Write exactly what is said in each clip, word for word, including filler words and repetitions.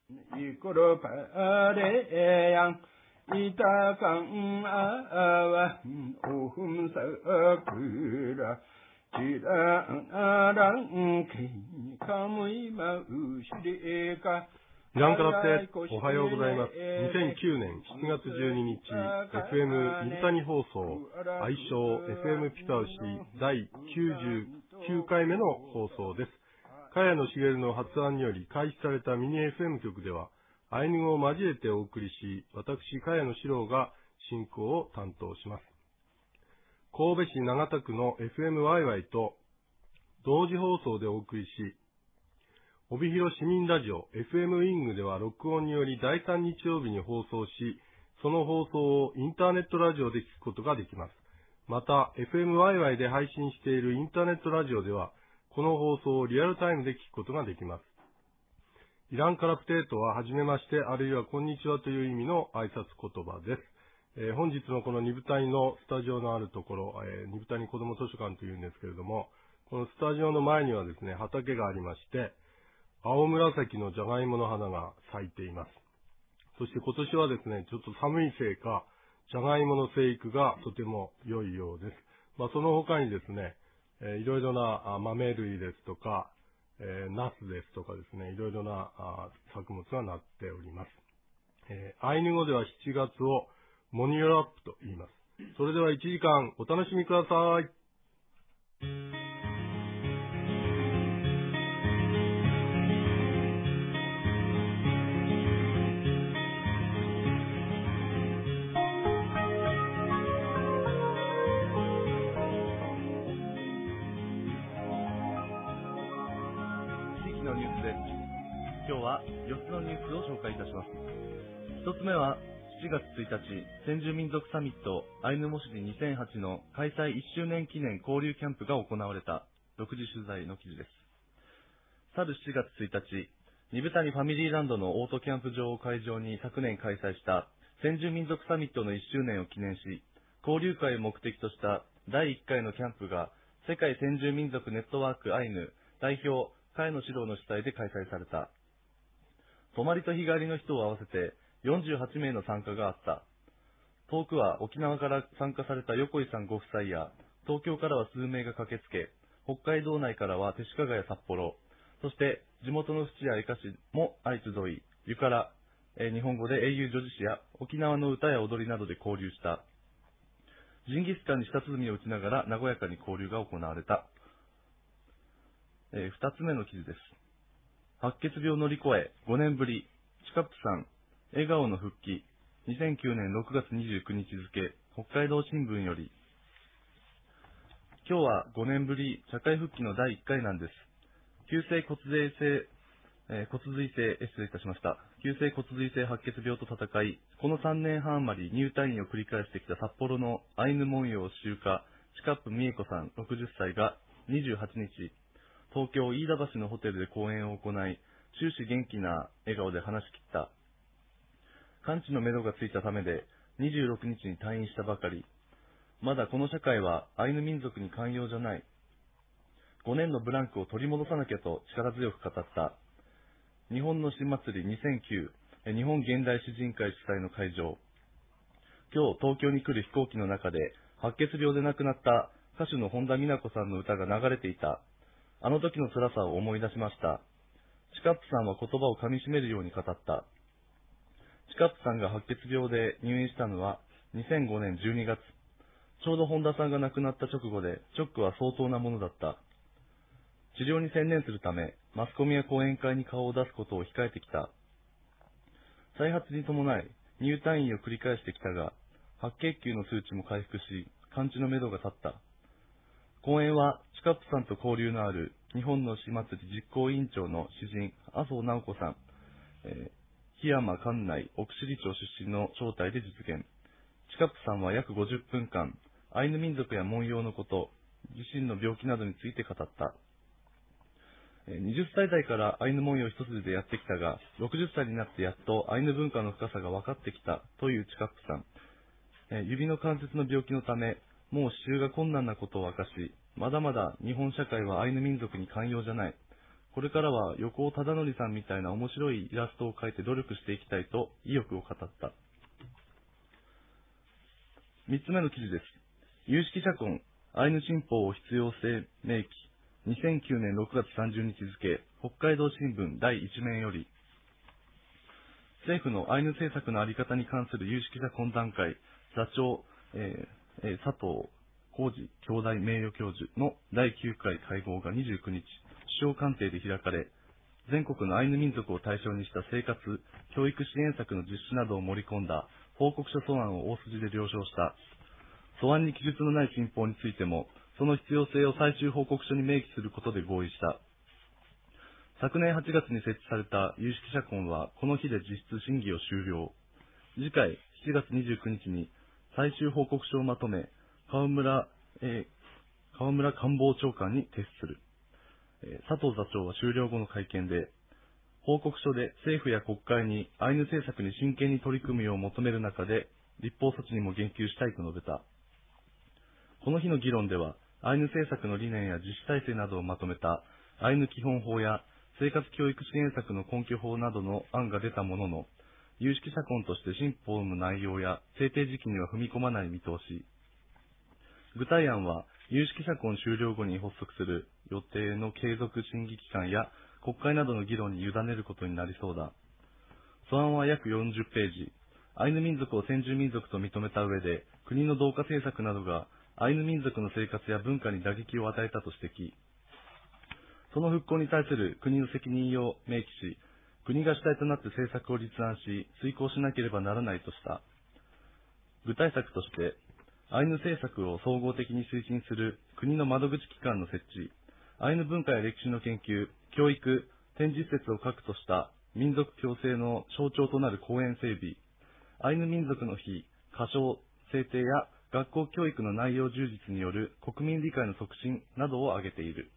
이끌어 바래양 이따강 아와 오흠사 그라 지랑아랑 카무이 마우시리가 イランからっておはようございます。にせんきゅうねんしちがつじゅうににち エフエム 水谷放送愛称 エフエム ピパウシだいきゅうじゅうきゅうかいめの放送です。茅野茂の発案により開始されたミニ エフエム 局ではアイヌ語を交えてお送りし、私茅野史郎が進行を担当します。神戸市長田区の エフエム ワイワイと同時放送でお送りし、帯広市民ラジオ エフエム ウィングでは録音によりだいさん日曜日に放送し、その放送をインターネットラジオで聞くことができます。また エフエム ワイワイで配信しているインターネットラジオではこの放送をリアルタイムで聞くことができます。イランカラプテートははじめましてあるいはこんにちはという意味の挨拶言葉です。えー、本日のこの二部谷のスタジオのあるところ、えー、二部谷子ども図書館というんですけれども、このスタジオの前にはですね、畑がありまして、青紫のジャガイモの花が咲いています。そして今年はですね、ちょっと寒いせいか、ジャガイモの生育がとても良いようです。まあ、その他にですね、えー、いろいろな豆類ですとか、えー、ナスですとかですね、いろいろなあ作物がなっております。えー、アイヌ語ではしちがつをモニュラップと言います。それではいちじかんお楽しみください。 今日はよっつのニュースを紹介いたします。ひとつめはしちがつついたち、先住民族サミットアイヌモシリにせんはちの開催いっしゅうねん記念交流キャンプが行われた独自取材の記事です。去るしちがつついたち、二部谷ファミリーランドのオートキャンプ場を会場に昨年開催した先住民族サミットのいっしゅうねんを記念し、交流会を目的としただいいっかいのキャンプが世界先住民族ネットワークアイヌ代表茅野史郎の主催で開催された。泊まりと日帰りの人を合わせてよんじゅうはちめいの参加があった。遠くは沖縄から参加された横井さんご夫妻や、東京からは数名が駆けつけ、北海道内からは手鹿ヶ谷札幌、そして地元の淵や江歌市も相集い、ゆから、えー、日本語で英雄女子詩や沖縄の歌や踊りなどで交流した。ジンギスカンに舌鼓を打ちながら和やかに交流が行われた。えー、二つ目の記事です。白血病を乗り越えごねんぶり、チカップさん、笑顔の復帰、にせんきゅうねんろくがつにじゅうくにち付、北海道新聞より。今日はごねんぶり、社会復帰のだいいっかいなんです。急性骨髄性、えー、骨髄性、失礼いたしました。急性骨髄性白血病と戦い、このさんねんはん余り入退院を繰り返してきた札幌のアイヌ文様集家、チカップ美恵子さんろくじゅっさいがにじゅうはちにち、東京飯田橋のホテルで講演を行い、終始元気な笑顔で話し切った。完治のめどがついたためで、にじゅうろくにちに退院したばかり。まだこの社会はアイヌ民族に寛容じゃない。ごねんのブランクを取り戻さなきゃと力強く語った。日本の詩祭りにせんきゅう、日本現代詩人会主催の会場。今日東京に来る飛行機の中で、白血病で亡くなった歌手の本田美奈子さんの歌が流れていた。あの時の辛さを思い出しました。チカップさんは言葉を噛み締めるように語った。チカップさんが白血病で入院したのはにせんごねんじゅうにがつ。ちょうど本田さんが亡くなった直後で、ショックは相当なものだった。治療に専念するため、マスコミや講演会に顔を出すことを控えてきた。再発に伴い、入退院を繰り返してきたが、白血球の数値も回復し、完治のめどが立った。講演は、チカップさんと交流のある日本の詩祭り実行委員長の詩人、麻生直子さん、えー、檜山管内奥尻町出身の招待で実現。チカップさんは約ごじゅっぷんかん、アイヌ民族や文様のこと、自身の病気などについて語った。えー、はたちだいからアイヌ文様一筋でやってきたが、ろくじゅっさいになってやっとアイヌ文化の深さが分かってきたというチカップさん。えー、指の関節の病気のため、もう刺繍が困難なことを明かし、まだまだ日本社会はアイヌ民族に寛容じゃない。 これからは横尾忠則さんみたいな面白いイラストを描いて努力していきたいと意欲を語った。みっつめの記事です。有識者婚、アイヌ新法を必要性明記、にせんきゅうねんろくがつさんじゅうにち付、北海道新聞だいいち面より、政府のアイヌ政策の在り方に関する有識者懇談会、座長、えーえー、佐藤浩二兄弟名誉教授のだいきゅうかい会合がにじゅうくにち、首相官邸で開かれ、全国のアイヌ民族を対象にした生活、教育支援策の実施などを盛り込んだ報告書素案を大筋で了承した。素案に記述のない新法についても、その必要性を最終報告書に明記することで合意した。昨年はちがつに設置された有識者婚は、この日で実質審議を終了。次回しちがつにじゅうくにちに最終報告書をまとめ、河村、えー、河村官房長官に提出する。えー、佐藤座長は終了後の会見で、報告書で政府や国会にアイヌ政策に真剣に取り組むよう求める中で、立法措置にも言及したいと述べた。この日の議論では、アイヌ政策の理念や実施体制などをまとめたアイヌ基本法や生活教育支援策の根拠法などの案が出たものの、有識者婚として新法の内容や制定時期には踏み込まない見通し。具体案は、有識者婚終了後に発足する予定の継続審議期間や国会などの議論に委ねることになりそうだ。素案は約よんじゅっページ。アイヌ民族を先住民族と認めた上で、国の同化政策などがアイヌ民族の生活や文化に打撃を与えたと指摘。その復興に対する国の責任を明記し、国が主体となって政策を立案し、遂行しなければならないとした。具体策として、アイヌ政策を総合的に推進する国の窓口機関の設置、アイヌ文化や歴史の研究、教育、展示施設を核とした民族共生の象徴となる公園整備、アイヌ民族の日、歌唱、制定や学校教育の内容充実による国民理解の促進などを挙げている。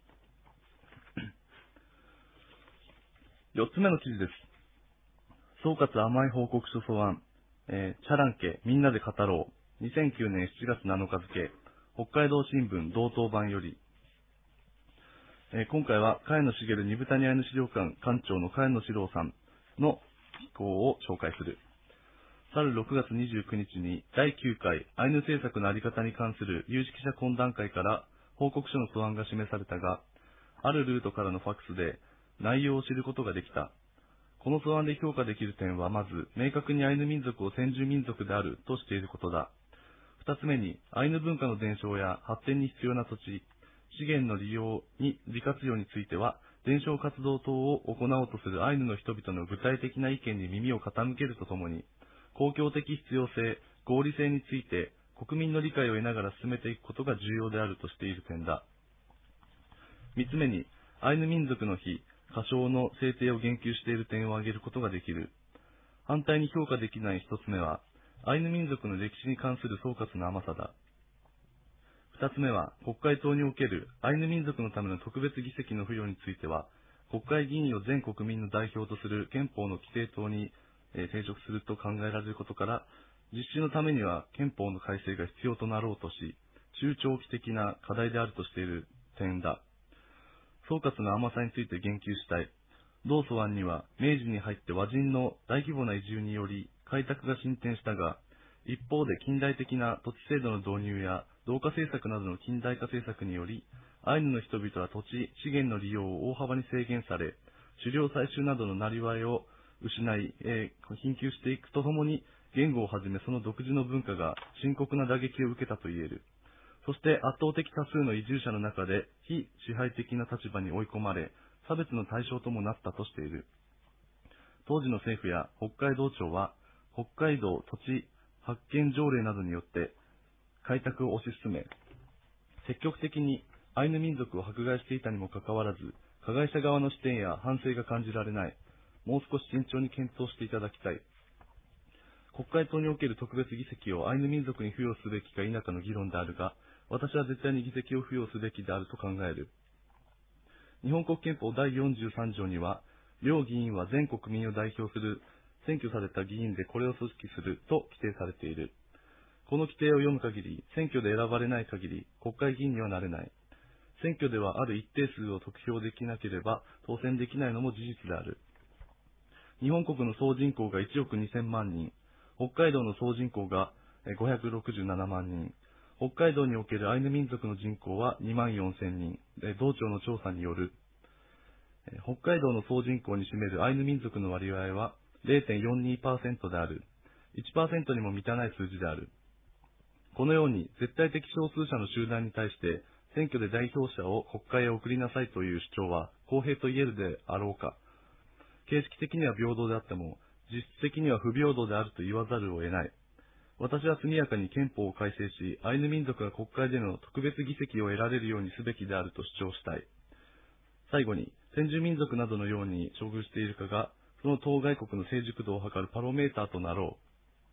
よっつめの記事です。総括甘い報告書素案、えー、チャランケみんなで語ろう、にせんきゅうねんしちがつなのか付、北海道新聞道東版より、えー、今回は茅野茂二豚にアイヌ資料館館長の茅野史郎さんの寄稿を紹介する。去るろくがつにじゅうくにちにだいきゅうかいアイヌ政策の在り方に関する有識者懇談会から報告書の素案が示されたが、あるルートからのファックスで内容を知ることができた。この素案で評価できる点は、まず、明確にアイヌ民族を先住民族であるとしていることだ。二つ目に、アイヌ文化の伝承や発展に必要な土地、資源の利用に利活用については、伝承活動等を行おうとするアイヌの人々の具体的な意見に耳を傾けるとともに、公共的必要性、合理性について国民の理解を得ながら進めていくことが重要であるとしている点だ。三つ目に、アイヌ民族の日、歌唱の制定を言及している点を挙げることができる。反対に評価できない一つ目は、アイヌ民族の歴史に関する総括の甘さだ。二つ目は、国会等におけるアイヌ民族のための特別議席の付与については、国会議員を全国民の代表とする憲法の規定等に抵触すると考えられることから、実施のためには憲法の改正が必要となろうとし、中長期的な課題であるとしている点だ。総括の甘さについて言及したい。同素案には、明治に入って和人の大規模な移住により開拓が進展したが、一方で近代的な土地制度の導入や同化政策などの近代化政策により、アイヌの人々は土地、資源の利用を大幅に制限され、狩猟採集などのなりわいを失い、えー、貧窮していくとともに、言語をはじめその独自の文化が深刻な打撃を受けたと言える。そして圧倒的多数の移住者の中で非支配的な立場に追い込まれ、差別の対象ともなったとしている。当時の政府や北海道庁は、北海道土地発見条例などによって開拓を推し進め、積極的にアイヌ民族を迫害していたにもかかわらず、加害者側の視点や反省が感じられない。もう少し慎重に検討していただきたい。国会等における特別議席をアイヌ民族に付与すべきか否かの議論であるが、私は絶対に議席を付与すべきであると考える。日本国憲法だいよんじゅうさん条には、両議員は全国民を代表する選挙された議員でこれを組織すると規定されている。この規定を読む限り、選挙で選ばれない限り、国会議員にはなれない。 選挙ではある一定数を得票できなければ当選できないのも事実である。日本国の総人口がいちおくにせんまんにん、北海道の総人口がごひゃくろくじゅうななまんにん、北海道におけるアイヌ民族の人口はにまんよんせんにん、同庁の調査による。北海道の総人口に占めるアイヌ民族の割合は ゼロてんよんにパーセント である。いちパーセント にも満たない数字である。このように絶対的少数者の集団に対して選挙で代表者を国会へ送りなさいという主張は公平と言えるであろうか。形式的には平等であっても実質的には不平等であると言わざるを得ない。私は速やかに憲法を改正し、アイヌ民族が国会での特別議席を得られるようにすべきであると主張したい。最後に、先住民族などのように処遇しているかが、その当該国の成熟度を測るパロメーターとなろう。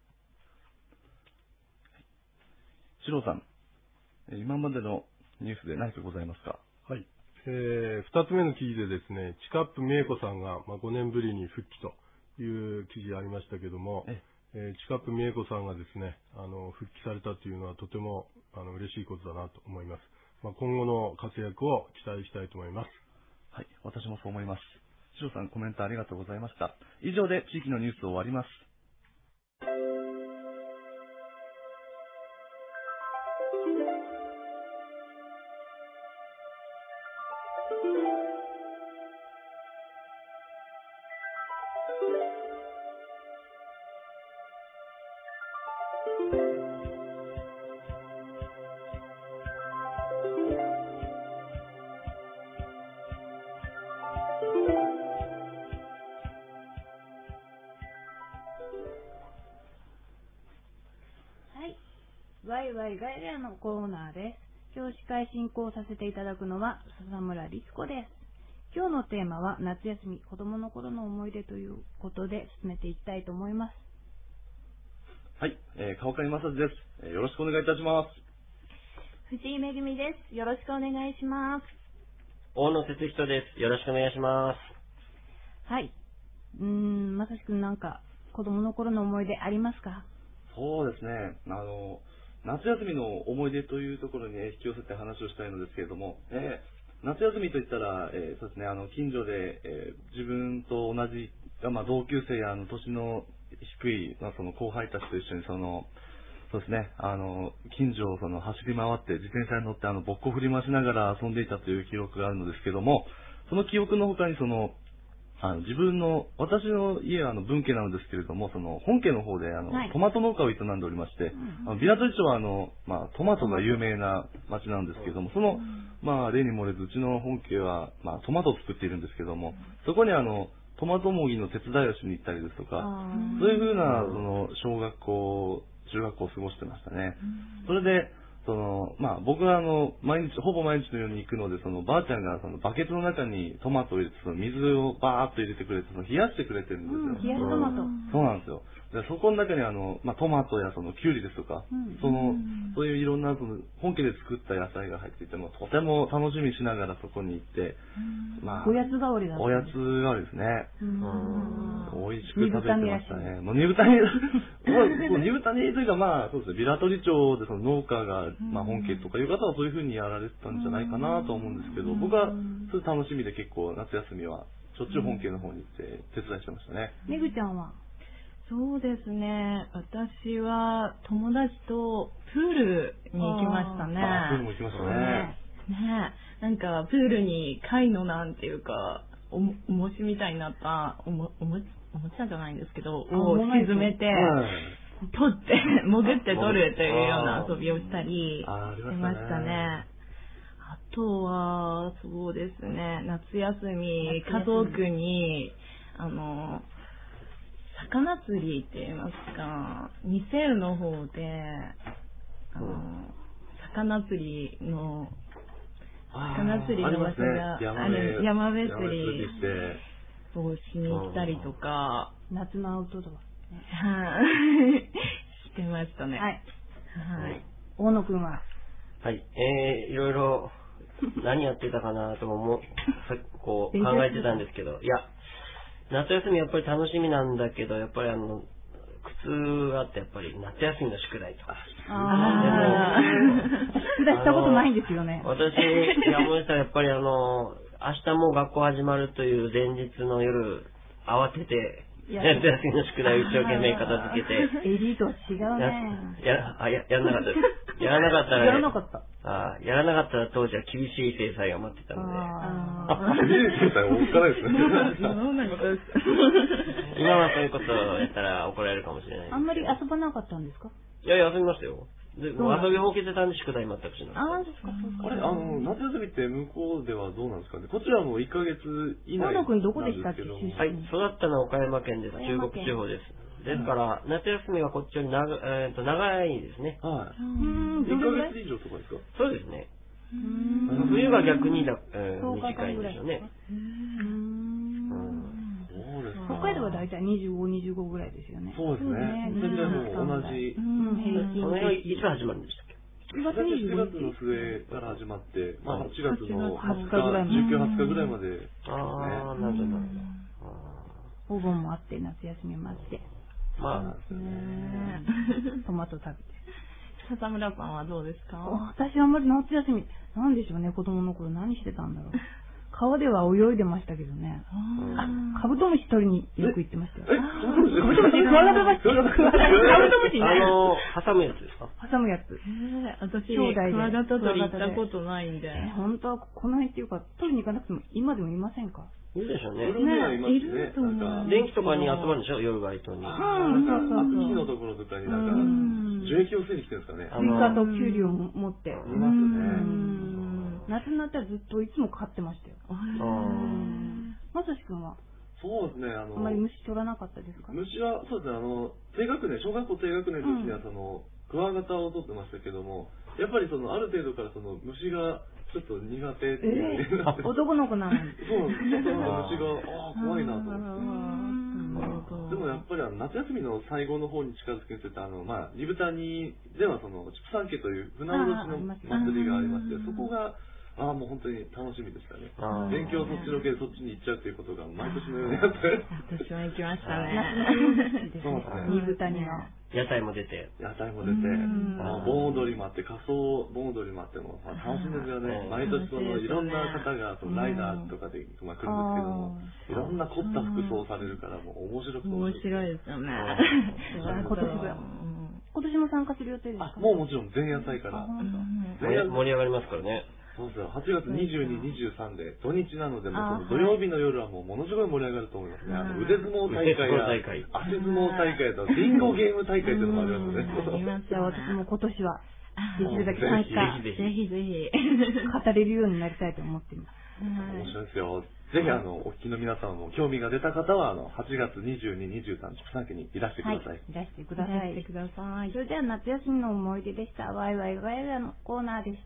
シローさん、今までのニュースで何かございますか？ はい。えー、二つ目の記事でですね、チカップメイコさんが、まあ、ごねんぶりに復帰という記事ありましたけども、ええー、チカップメイコさんがですね、あの、復帰されたというのはとてもあの嬉しいことだなと思います。まあ、今後の活躍を期待したいと思います。 はい、私もそう思います。シロさん、コメントありがとうございました。以上で地域のニュースを終わります。 ワイワイガイラのコーナーです。今日司会進行させていただくのは笹村律子です。今日のテーマは夏休み、子供の頃の思い出ということで進めていきたいと思います。 はい、えー、川上正史です、えー。よろしくお願いいたします。 藤井めぐみです。よろしくお願いします。 大野哲人です。よろしくお願いします。 はい。うーん、まさしくんなんか子供の頃の思い出ありますか？ そうですね。あの夏休みの思い出というところに引き寄せて話をしたいのですけれども、えー、夏休みといったら、えーそうですね、あの近所で、えー、自分と同じ、まあ、同級生やあの年の低い、まあ、その後輩たちと一緒にそのそうですね、あの近所をその走り回って自転車に乗ってあのぼっこ振り回しながら遊んでいたという記憶があるのですけども、その記憶の他にそのあの自分の、私の家はあの分家なのですけれども、その本家の方であの、はい、トマト農家を営んでおりまして、うん、あのビラトリ町はあの、まあ、トマトが有名な町なんですけれども、その、まあ、例に漏れずうちの本家は、まあ、トマトを作っているんですけれども、そこにあの、トマトもぎの手伝いをしに行ったりですとか、そういうふうな、その、小学校、中学校を過ごしてましたね。それで、その、まあ、僕はあの、毎日、ほぼ毎日のように行くので、その、ばあちゃんがその、バケツの中にトマトを入れて、その、水をバーっと入れてくれて、その、冷やしてくれてるんですよ。 うん、冷やしトマト。 そうなんですよ。で、そこの中にあの、まあ、トマトやその、キュウリですとか、うん、その、そういういろんな、その、本家で作った野菜が入っていても、とても楽しみしながらそこに行って、 まあ、おやつ代わりだった。 おやつ代わりですね。美味しく食べてましたね。もう煮豚に、煮豚にというかまあ、そうですね、ビラトリ町でその農家が、まあ、本家とかいう方はそういうふうにやられてたんじゃないかなと思うんですけど、僕はそれ楽しみで結構夏休みはしょっちゅう本家の方に行って手伝いしてましたね。 めぐちゃんは？ そうですね、私は友達とプールに行きましたね。 あ、プールも行きましたね。 ねえ、なんかプールに貝のなんていうか、おも、おもしみたいになったおも、おも、おもちゃじゃないんですけど、を沈めて、取って、潜って取るというような遊びをしたりしましたね。あとは、そうですね、夏休み、家族に、あの、魚釣りって言いますか、ニセウの方で、あの、魚釣りの、魚釣りの場所がある、山辺釣りをしに行ったりとか、 夏のアウトドア。 はい。してましたね。 はい。はい。大野くんは？ はい。えー、いろいろ何やってたかなとも、こう考えてたんですけど、いや、夏休みやっぱり楽しみなんだけど、やっぱりあの、苦痛があって、やっぱり夏休みの宿題とか。 あ宿題したことないんですよね。 私、山本さんやっぱりあの、明日もう学校始まるという前日の夜、慌てて、夏休みの宿題を一生懸命片付けて。 エリートは違うね。 や、あ、や、やらなかったです。やらなかったら、 やらなかった。 あやらなかったら当時は厳しい制裁が待ってたので。 あ、厳しい制裁おっかないですね。 今はそういうことをやったら怒られるかもしれない。 あんまり遊ばなかったんですか？ いや、遊びましたよ。で、もう遊びほうけてたんで宿題全くしなかった。 ああ、そっかそっか。 あれ、あの、夏休みって向こうではどうなんですかね。こちらもいっかげつ以内なんですけど。 河野君どこでしたっけ？ はい、育ったのは岡山県です。中国地方です。ですから、夏休みはこっちより長,、えー、と長いですね。 はい。いっかげつ以上とかですか？ そうですね。冬は逆にだ、えー、短いんでしょうね。 北海道はだいたいにじゅうご、にじゅうごぐらいですよね。 そうですね。全然もう同じ。 平均。 その辺いつ始まるんでしたっけ？ しちがつの末から始まって、まあ、はちがつのはつか、 はつかぐらいじゅうく、はつかぐらいまで。 ああ、なるほど、なるほど。 お盆もあって、夏休みもあって。 まあ、 トマト食べて。 笹村さんはどうですか？ 私はあんまり夏休み、なんでしょうね、子供の頃何してたんだろう。川では泳いでましたけどね。あ、カブトムシ取りによく行ってましたよ。 え、 カブトムシ、クワガタムシ、カブトムシね。 あの、挟むやつですか？ 挟むやつ。 私、クワガタ取り行ったことないんで。 本当はこの辺っていうか、取りに行かなくても今でもいませんか？ いるでしょうね。 いると思う。 電気とかに集まるんでしょ、夜街灯に。 うん、そうそうそう。 木のところとかになんか、樹液を吸いに来てるんですかね。 スイカとキュウリを持って。いますね。 夏になったらずっといつも飼ってましたよ。まさしくんはそうですね、あの、 あんまり虫取らなかったですか？ 虫は、そうですね、あの、低学年、小学校低学年の時にはその、クワガタを取ってましたけども、やっぱりその、ある程度からその、虫がちょっと苦手っていう、 えー、男の子なのに。 そうなんです。ちょっと虫が、ああ、怖いなと思って。でもやっぱりあの夏休みの最後の方に近づくにつれて、あの、まあ、二豚にではその、畜産家という船おろしの祭りがありまして、そこが、ああ、もう本当に楽しみでしたね。勉強そっちのけでそっちに行っちゃうということが毎年のようにあって。 私も行きましたね。 そうですね。 二豚には。 屋台も出て。 屋台も出て、盆踊りもあって、仮装盆踊りもあっても、まあ、楽しいんですよね。毎年そのいろんな方がそのライダーとかで、まあ、来るんですけども、いろんな凝った服装されるから、もう面白くて面白いですよね。 今年は。今年も参加する予定ですか？ もうもちろん前夜祭から。 盛り上がりますからね。 そうですよ。はちがつにじゅうに、にじゅうさんで土日なので、もう土曜日の夜はもうものすごい盛り上がると思いますね。あの腕相撲大会や足相撲大会とビンゴゲーム大会というのもありますね。 じゃあ私も今年はできるだけ参加、 ぜひぜひ語れるようになりたいと思っています。 面白いですよ。ぜひあの、お聞きの皆さんも興味が出た方は、あの、はちがつにじゅうに、にじゅうさん、畜産家にいらしてください。 いらしてください。いらしてください。それでは夏休みの思い出でした。ワイワイガヤガヤのコーナーでした。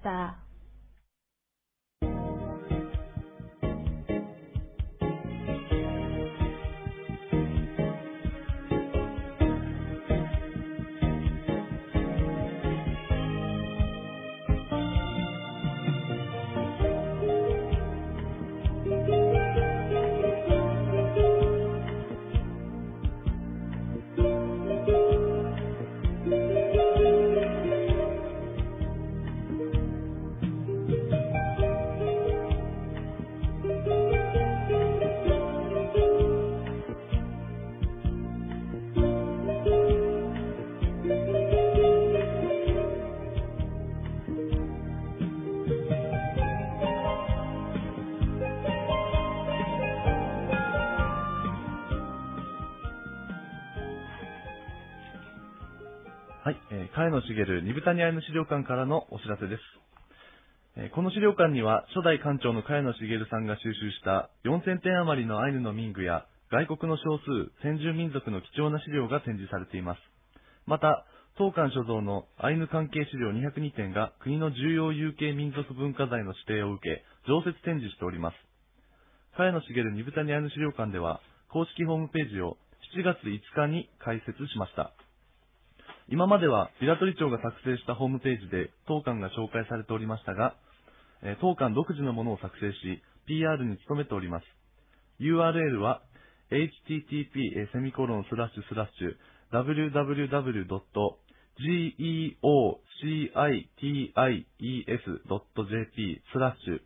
はい、えー、茅野茂二豚にアイヌ資料館からのお知らせです。えー、この資料館には初代館長の茅野茂さんが収集したよんせんてん余りのアイヌの民具や外国の少数先住民族の貴重な資料が展示されています。また、当館所蔵のアイヌ関係資料にひゃくにてんが国の重要有形民族文化財の指定を受け、常設展示しております。茅野茂二豚にアイヌ資料館では公式ホームページをしちがついつかに開設しました。今までは平取町が作成したホームページで当館が紹介されておりましたが、えー、当館独自のものを作成し ピーアール に努めております。ユーアールエル は エイチティーティーピー セミコロンスラッシュスラッシュ ダブリューダブリューダブリュードット geocities.jp スラッシュ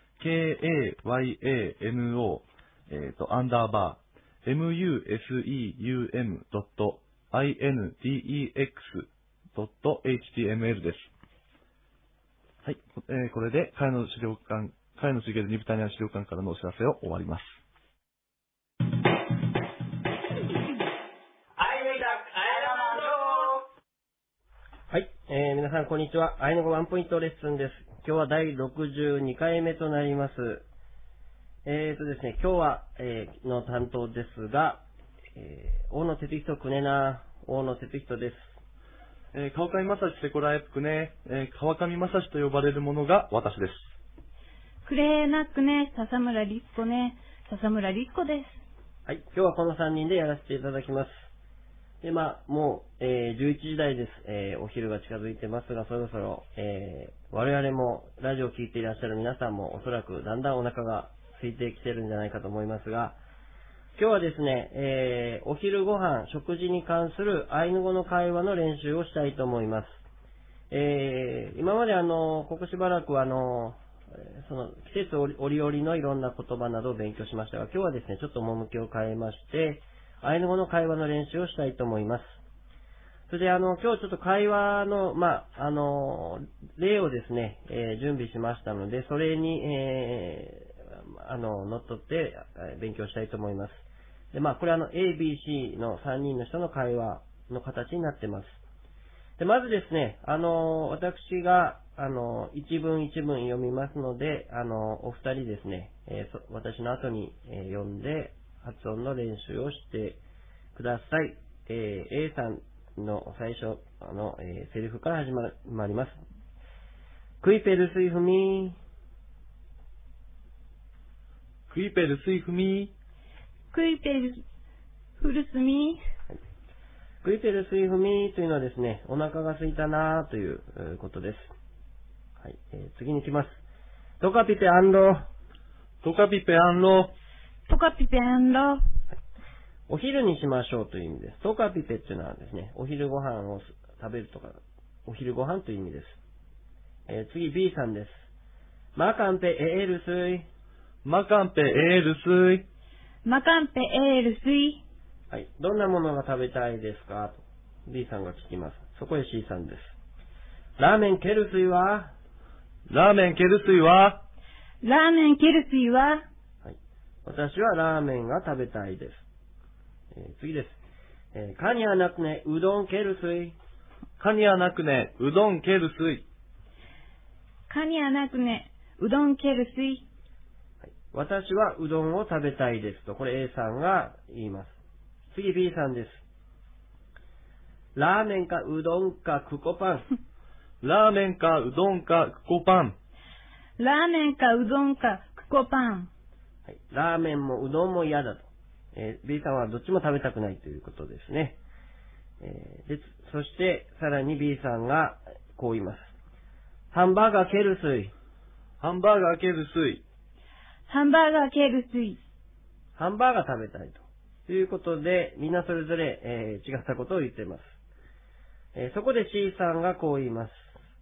kayano えっと、アンダーバー museum.index.html です。はい。えー、これで、茅野資料館、茅野茂ニブタニア資料館からのお知らせを終わります。 はい、えー、皆さんこんにちは。アイヌ語ワンポイントレッスンです。今日はだいろくじゅうにかいめとなります。えーとですね、今日は、えー、の担当ですが、えー、大野哲人くねな、大野哲人です。 えー、川上正史セコラエプクね、えー、川上正史と呼ばれるものが私です。 クレーナックね、笹村律子ね、笹村律子です。 はい、今日はこのさんにんでやらせていただきます。で、まあ、もう、えー、じゅういちじ台です。えー、お昼が近づいてますが、そろそろ、えー、我々も、ラジオを聞いていらっしゃる皆さんも、おそらくだんだんお腹が空いてきてるんじゃないかと思いますが、今日はですね、えー、お昼ご飯、食事に関するアイヌ語の会話の練習をしたいと思います。えー、今まであの、ここしばらくあの、その、季節折々のいろんな言葉などを勉強しましたが、今日はですね、ちょっと趣を変えまして、アイヌ語の会話の練習をしたいと思います。それであの、今日ちょっと会話の、まあ、あの、例をですね、えー、準備しましたので、それに、えー、あの、乗っ取って勉強したいと思います。で、まあ、これあの、A、B、C のさんにんの人の会話の形になってます。で、まずですね、あの、私が、あの、一文一文読みますので、あの、お二人ですね、えー、私の後に、えー、読んで、発音の練習をしてください。えー、A さんの最初の、えー、セリフから始まります。クイペルスイフミー。 クイペルスイフミー。クイペルフルスミー。クイペルスイフミーというのはですね、お腹が空いたなということです。はい、えー、次に行きます。トカピペアンロ。 トカピペアンロ。 トカピペアンロ。 お昼にしましょうという意味です。トカピペっていうのはですね、お昼ご飯を食べるとか、お昼ご飯という意味です。えー、次 B さんです。マカンペエールスイ。 マカンペエールスイ。 マカンペエールスイ。 はい。どんなものが食べたいですかと B さんが聞きます。そこへ C さんです。ラーメンケルスイはラーメンケルスイはラーメンケルスイは私はラーメンが食べたいです。えー、次です。えー、カニアナクネうどんケルスイ。 カニアナクネうどんケルスイ。 カニアナクネうどんケルスイ。 はい、私はうどんを食べたいですと、これ A さんが言います。次 B さんです。ラーメンかうどんかクコパン。 ラーメンかうどんかクコパン。 ラーメンかうどんかクコパン。 はい、ラーメンもうどんも嫌だと、えー。B さんはどっちも食べたくないということですね。えー、でそしてさらに B さんがこう言います。ハンバーガーケルスイ。 ハンバーガーケルスイ。 ハンバーガーケルスイ。 ハンバーガー食べたいと。ということで、みんなそれぞれ、えー、違ったことを言っています。えー、そこで C さんがこう言います。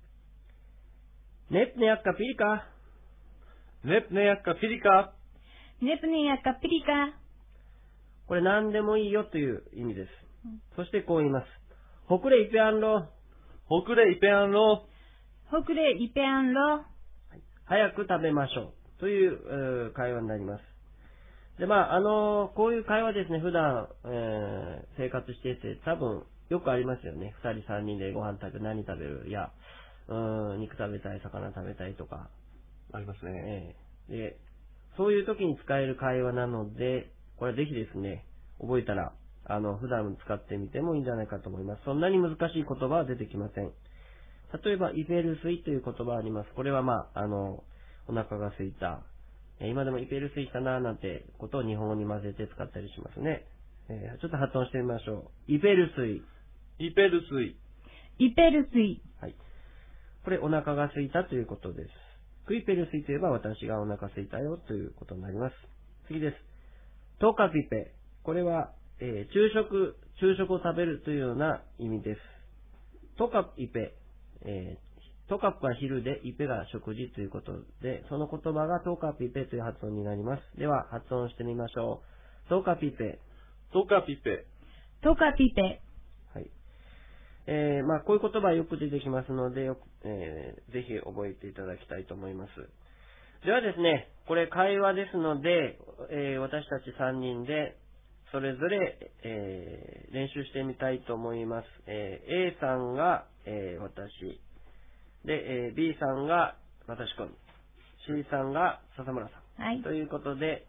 ネプネヤッカピリカ。 ネプネヤッカピリカ。 ネプネヤッカピリカ。 これ何でもいいよという意味です。うん、そしてこう言います。ホクレイペアンロ。 ホクレイペアンロ。 ホクレイペアンロ。はい、 早く食べましょう。という、会話になります。で、まあ、あのー、こういう会話ですね、普段、えー、生活していて多分よくありますよね。二人三人でご飯食べ、何食べる、いや、うーん、肉食べたい、魚食べたいとか。 ありますね。 えー、で、そういう時に使える会話なので、これぜひですね、覚えたら、あの、普段使ってみてもいいんじゃないかと思います。そんなに難しい言葉は出てきません。例えば、イペルスイという言葉あります。これはまあ、あの、お腹が空いた。今でもイペルスイしたなーなんてことを日本語に混ぜて使ったりしますね。えー、ちょっと発音してみましょう。イペルスイ。 イペルスイ。 イペルスイ。 はい。これお腹が空いたということです。クイペルスイといえば私がお腹空いたよということになります。次です。トカピペ。これは、えー、昼食、昼食を食べるというような意味です。 トカイペ、えー、トカプは昼で、イペが食事ということで、その言葉がトカピペという発音になります。では、発音してみましょう。トカピペ。 トカピペ。 トカピペ。 はい。えー、まあ、こういう言葉はよく出てきますので、よく、えー、ぜひ覚えていただきたいと思います。ではですね、これ会話ですので、えー、私たちさんにんで、それぞれ、えー、練習してみたいと思います。えー、A さんが、えー、私。で、えー、B さんが私くん。C さんが笹村さん。 はい。 ということで、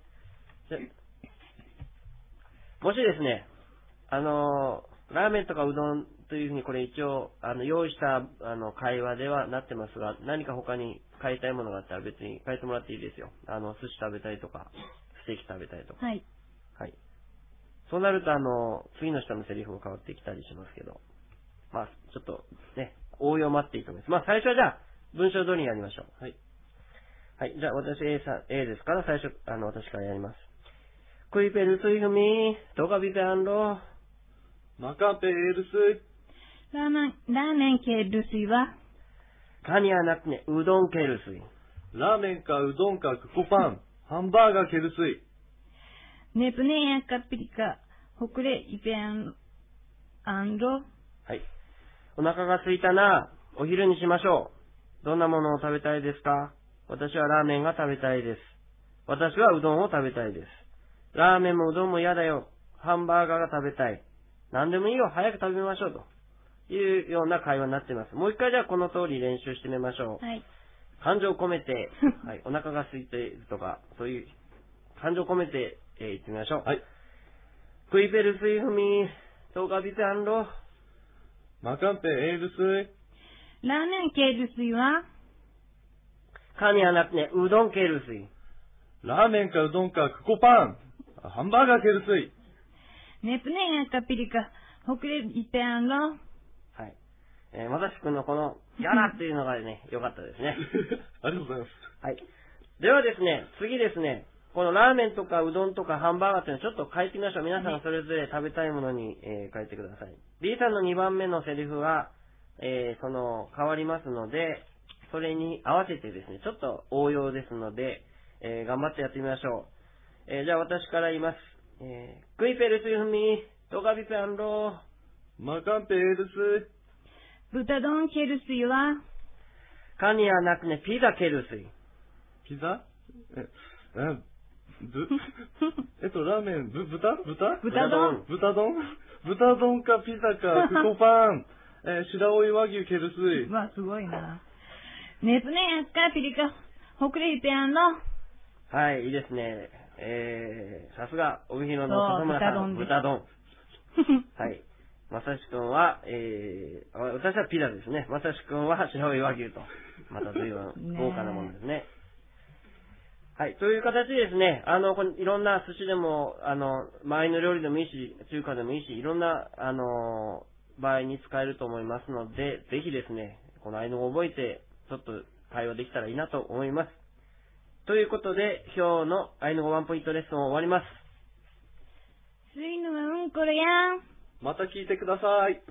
もしですね、あのー、ラーメンとかうどんというふうにこれ一応、あの、用意したあの会話ではなってますが、何か他に買いたいものがあったら別に買えてもらっていいですよ。あの、寿司食べたいとか、ステーキ食べたいとか。 はい。 はい。そうなると、あの、次の人のセリフも変わってきたりしますけど、まあ、ちょっとね、応用待っていいと思います。まあ、最初はじゃあ、文章通りにやりましょう。はい。はい。じゃあ、私 A さん、A ですから、最初、あの、私からやります。クイペルスイフミ、トカビペアンロ、 マカペエルスイ、 ラーメン、ラーメンケルスイは、 カニアナクネ、うどんケルスイ。 ラーメンかうどんかクコパン、ハンバーガーケルスイ。 ネプネヤカピリカ、ホクレイペアン、アンロ。 はい。お腹が空いたな。お昼にしましょう。どんなものを食べたいですか？私はラーメンが食べたいです。私はうどんを食べたいです。ラーメンもうどんも嫌だよ。ハンバーガーが食べたい。何でもいいよ。早く食べましょう。というような会話になっています。もう一回じゃあこの通り練習してみましょう。 はい。 感情を込めて、はい、お腹が空いているとか、そういう感情を込めて、えー、言ってみましょう。 はい。 クイペルスイフミ、トカビペアンロ、 マカペエルスイ、 ラーメンケルスイは、 カニアナクネ、うどんケルスイ。 ラーメンかうどんかクコパン、ハンバーガーケルスイ。 ネプネヤカピリカ、ホクレイペアンロ。 はい。えー、まさしくんのこの、やらっていうのがね、良かったですね。 ありがとうございます。 はい。ではですね、次ですね、このラーメンとかうどんとかハンバーガーっていうのをちょっと変えてみましょう。皆さんそれぞれ食べたいものに、えー、変えてください。B さんのにばんめのセリフは、えー、その、変わりますので、それに合わせてですね、ちょっと応用ですので、えー、頑張ってやってみましょう。えー、じゃあ私から言います。えー、クイペルスユフミ、トカビペアンロー、 マカペエルスイ、 豚丼ケルスイは、 カニアナクネ、ピザケルスイ。 ピザえ、え、ぶ、えっと、ラーメン、ぶ、豚豚豚丼。 豚丼豚丼かピザかクコパン、えー、白老和牛ケルスイ。 うわ、すごいな。ネプネヤカピリカ、ホクレイペアンロ。 はい、いいですね。えー、さすが、帯広の笹村さん、豚丼。はい。まさしくんは、えー、私はピザですね。まさしくんは白老和牛と。また随分豪華なものですね。はい。という形でですね、あの、このいろんな寿司でも、あの、周りの料理でもいいし、中華でもいいし、いろんな、あの、場合に使えると思いますので、ぜひですね、このアイヌ語を覚えて、ちょっと会話できたらいいなと思います。ということで、今日のアイヌ語ワンポイントレッスンを終わります。 スイヌはうんこれやん。 また聞いてください。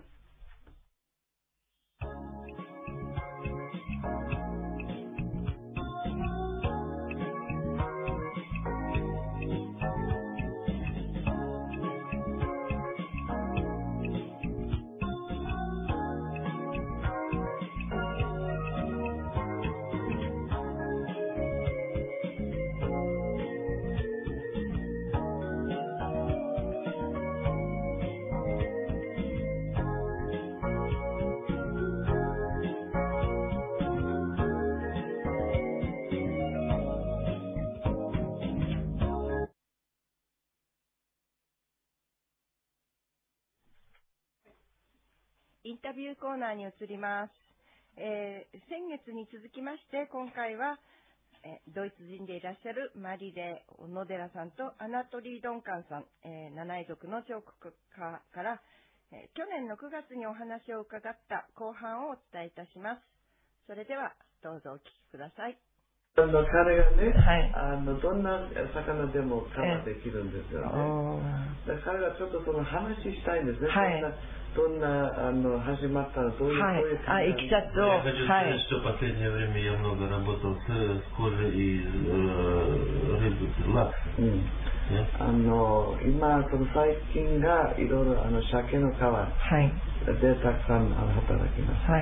インタビューコーナーに移ります。えー、先月に続きまして、今回は、えー、ドイツ人でいらっしゃるマリレ・小野寺さんとアナトリー・ドンカンさん、えー、七重族の彫刻家から、えー、去年のくがつにお話を伺った後半をお伝えいたします。それでは、どうぞお聞きください。 あの彼がね、 はい、 あのどんな魚でもカバーできるんですよね。だから彼がちょっとその話したいんですね。 はい、 そんなどんなあの始まったのどういうはい、あ、いきさつを、 Я хочу はい。 сказать, что в последнее время я много работал с, с кожей из э, рыбы, лакс. うん Да? あの今その最近がいろいろあの鮭の皮はい。 でたくさんあの働きます。 はい。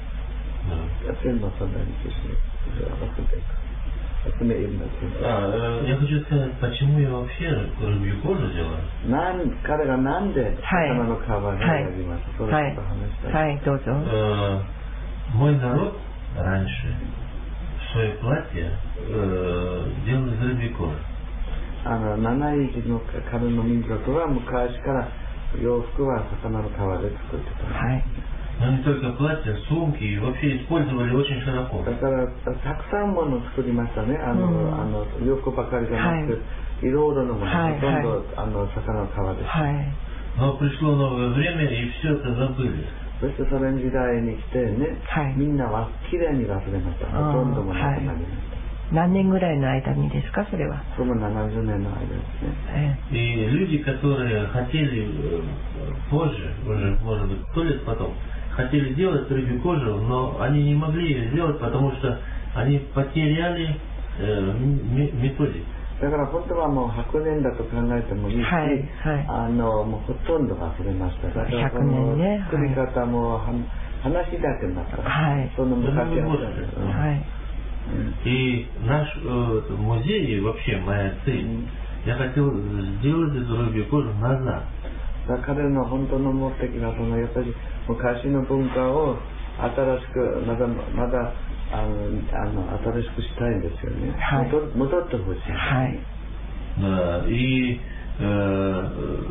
Да. Erzähl mal von deiner Geschichte. Was du denkst. Was du mir eben erzählt hast. А, э, я хочу сказать, почему я вообще рыбью кожу делаю. なん彼がなんで魚の皮を選びました。それをちょっと話したい。 はい、どうぞ。 Э, мой народ раньше свое платье э, делал из рыбьей кожи. あの七イジの彼の民族は昔から洋服は魚の皮で作ってた。 はい。 Но не только платья, сумки, и вообще использовали очень широко. だからたくさんものを作りましたね。あの、 うん、 あの洋服ばかりじゃなくて、いろいろなもの、 はい、 ほとんど、あの魚の皮です。 はい。 Но пришло новое время, и все это забыли. そしてそれ時代に来てね、 はい、 みんなはきれいに忘れました。ほとんどもなくなりました。 何年ぐらいの間にですか、それは。 そのななじゅうねんの間ですね。 И люди, которые хотели позже, уже, может быть, сто лет потом, хотели делать рыбью кожу, но они не могли ее сделать, потому что они потеряли э, методику. だから本当はもうひゃくねんだと考えてもいいし、 はいはい、 あのもうほとんど忘れました。だからひゃくねんね、 作り方も話だけになった。 はい、 その昔あったんです。 はい。 И наш э, музей, и вообще моя цель, mm. я хотел сделать эту рыбью кожу назад. 彼の本当の目的はそのやっぱり昔の文化を新しくまだまだあのあの新しくしたいんですよね。はい、戻ってほしい。 はい。 Да, и э,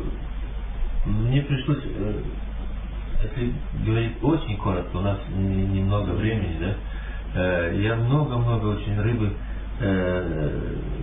мне пришлось, э, если говорить очень коротко, у нас немного времени, да. Я много-много очень рыбы э,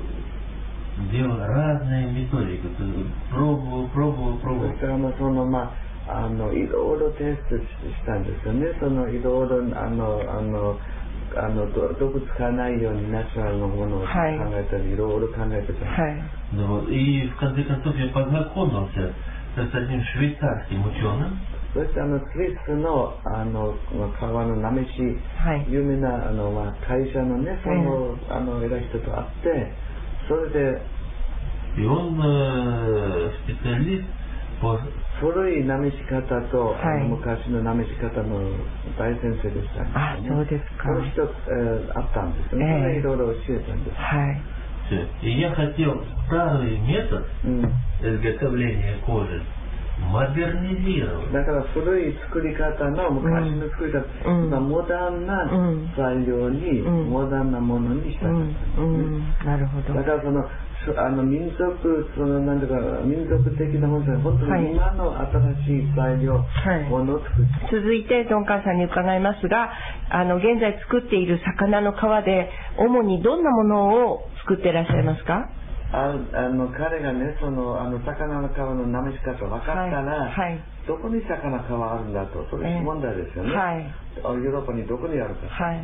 делал разные методики, пробовал, пробовал, пробовал. そのまああのいろいろテストしたんですよね。そのいろいろあのあのあの毒使わないようにナチュラルなものを考えたり、いろいろ考えてた。はい。 И в конце концов я познакомился с одним швейцарским ученым. そしてあのスイスのあの川のなめし、はい、有名なあの、まあ、会社のねその、うん、あの偉い人と会ってそれで И он специалист по 古いなめし方と、はい、あの昔のなめし方の大先生でした、ね。 あ、そうですか。 この人、えー、あったんですよね。えー、いろいろ教えたんです。 はい。 И я хотел старый метод изготовления кожи модернизировать. だから古い作り方の昔の作り方、うん、モダンな材料に、うん、モダンなものにしたかったんですね。うんうん、なるほど。だからそのあの民族そのなんていうか民族的なもので本当に今の新しい材料、はい、ものを作って、 続いてドンカンさんに伺いますが、あの現在作っている魚の皮で主にどんなものを作っていらっしゃいますか？ ああの彼がねそのあの魚の皮のなめし方分かったら、はいはい、どこに魚の皮あるんだとそれ問題ですよね。はい、ヨーロッパにどこにあるか。はい。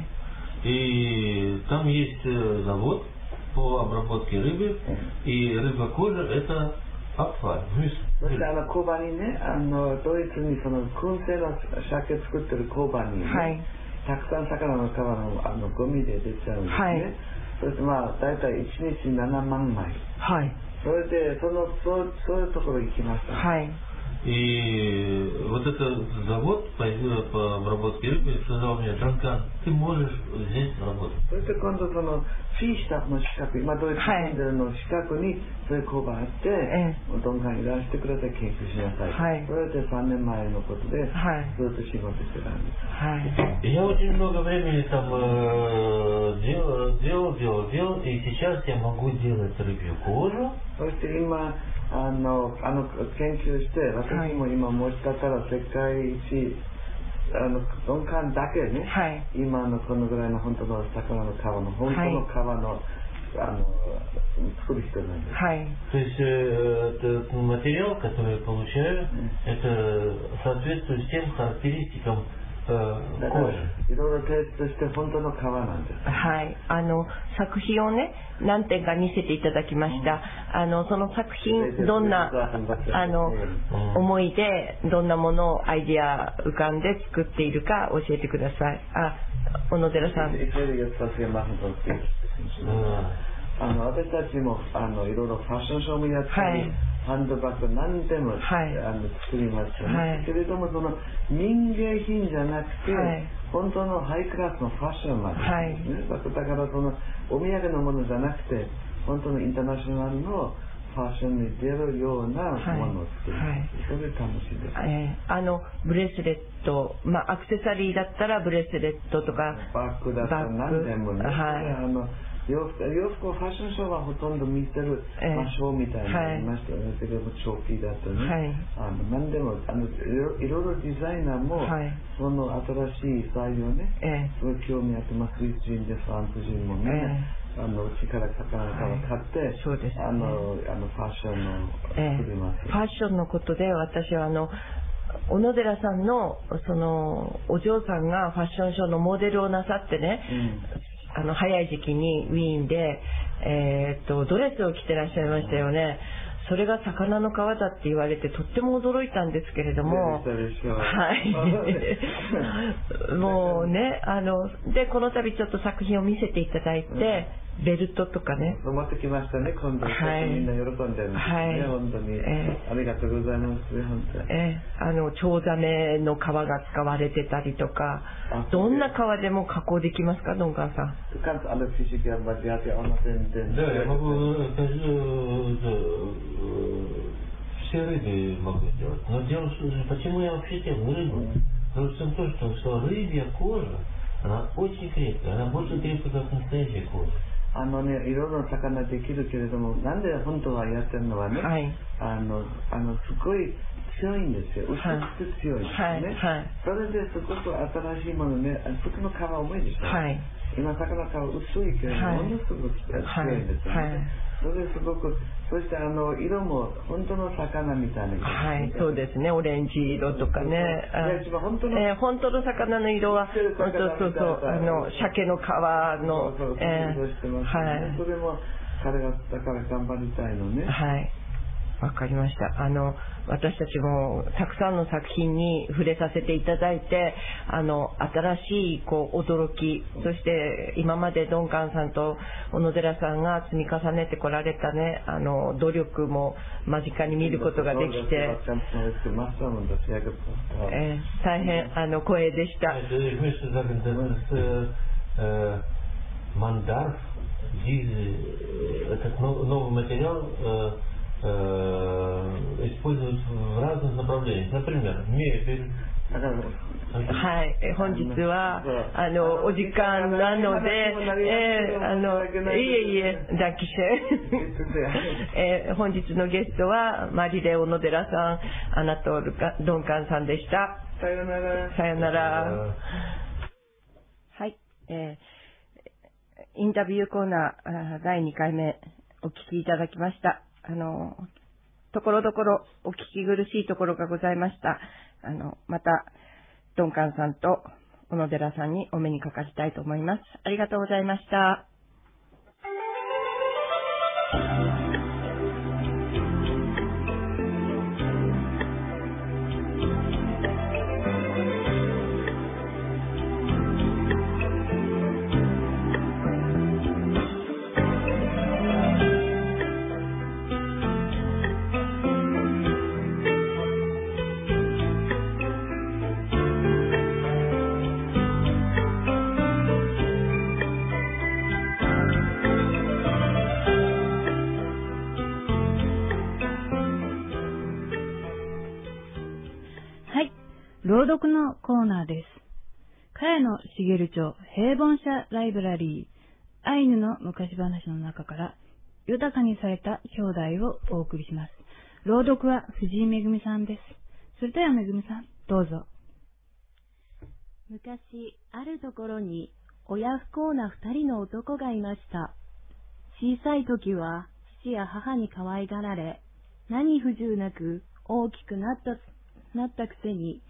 И там есть завод по обработке рыбы, и рыба кожа это апфаль. そしてあの工場にねあのドイツにその燻製の鮭作ってる工場に、ねはい、たくさん魚の皮のあのゴミで出ちゃうんですね。はい、そしてまあ大体いちにちななまんまい。はい。それでそのそうそういうところ行きました。はい。 И вот этот завод по, по обработке рыбы сказал мне: Данкан, ты можешь здесь работать. そして今度そのフィーシタの近く、今ドイツ住んでるの近くにそういう工場あって、ドンカンいらしてくれて研究しなさい。はい。それでさんねんまえのことで、はい、ずっと仕事してたんです。はい。 Я очень много времени там э, делал, делал, делал, делал, и сейчас я могу делать рыбью кожу. そして今あのあの研究して私も今もしかしたら世界一あの鈍感だけね、はい、今のこのぐらいの本当の魚の皮の本当の皮の、はい、あの作る人なんです。はい。 То есть э, этот материал, который я получаю, это соответствует всем характеристикам э, кожи. いろいろ提出して本当の皮なんです。 はい。あの、作品をね、何点か見せていただきました。あの、その作品、どんな、あの、思いで、どんなものをアイディア浮かんで作っているか教えてください。あ、小野寺さん。 あの私たちもあのいろいろファッションショーもやったり、はい、ハンドバッグ何でも、はい、あの作りますよね、はい、けれどもその民芸品じゃなくて、はい、本当のハイクラスのファッションまで、はいね、だからそのお土産のものじゃなくて本当のインターナショナルのファッションに出るようなものを作る、はいはい、それ楽しいです、 えー、あのブレスレット、まあ、アクセサリーだったらブレスレットとかバッグだったら何でもね、はい、あの洋服、洋服をファッションショーはほとんど見せる、えーまあ、ショーみたいになりましたよね。だけど長期だとね、はい、あの何でもあのいろいろデザイナーも、はい、その新しい採用ね、えー、すごい興味あってます。スイス人でフランス人もね、えー、あのうちから魚から買って、はい、そうですね、あのあのファッションの作ります、 えー。ファッションのことで私はあの小野寺さんのそのお嬢さんがファッションショーのモデルをなさってね。うんあの早い時期にウィーンで、えー、っとドレスを着てらっしゃいましたよね。それが魚の皮だって言われてとっても驚いたんですけれども、はいもうねあのでこの度ちょっと作品を見せていただいて、うん、ベルトとかね持ってきましたね今度、はい、みんな喜んでるんですね、はい、本当に、えー、ありがとうございます本当に、 えー、あのチョウザメの皮が使われてたりとかどんな皮でも加工できますかドンカンさん。 Du kannst alle Fische gerne, weil die hat ja auch noch den... den да, я могу даже все рыбы могу сделать. Но дело, почему я вообще делаю рыбу? Потому что то, что, что рыбья кожа, она очень крепкая, она больше крепкая, как настоящая кожа. あのね、いろいろな魚できるけれども、なんで本当はやってるのはね、はい、あの、あの、すごい強いんですよ。薄くて強いですね。はいはい、それですごく新しいものね、服の皮重いでしょ。はい、今、魚の皮薄いけれども、ものすごく強いんですよね。はいはい、それですごく、そしてあの、色も本当の魚みたいな色、 はい、そうですね。オレンジ色とかね。 本当の、 えー、本当の魚の色は、そうそうそう、あの、鮭の皮の、 そうそうそう、えー、してますね、はい、それも彼がだから頑張りたいのね。 はい。わかりました。あの、私たちもたくさんの作品に触れさせていただいて、あの、新しい、こう、驚き、そして今までドンカンさんと小野寺さんが積み重ねてこられたね、あの、努力も間近に見ることができて、えー、大変、あの、光栄でした。 Man darf diese, этот новый материал использовать в разных направлениях. Например, мебель. はい、本日はあのお時間なので、えー、あのいえいえ、ダキシェ、えー、本日のゲストはマリレ小野寺さん、アナトールカドンカンさんでした。 さよなら。 さよなら。はい、えーインタビューコーナーだいにかいめお聞きいただきました。あの、ところどころお聞き苦しいところがございました。あの、また、ドンカンさんと小野寺さんにお目にかかりたいと思います。ありがとうございました。 朗読のコーナーです。茅野茂町平凡社ライブラリー、アイヌの昔話の中から豊かにされた兄弟をお送りします。朗読は藤井めぐみさんです。それではめぐみさん、どうぞ。 昔、あるところに親不孝な二人の男がいました。小さい時は父や母に可愛がられ、何不自由なく大きくなった、なったくせに、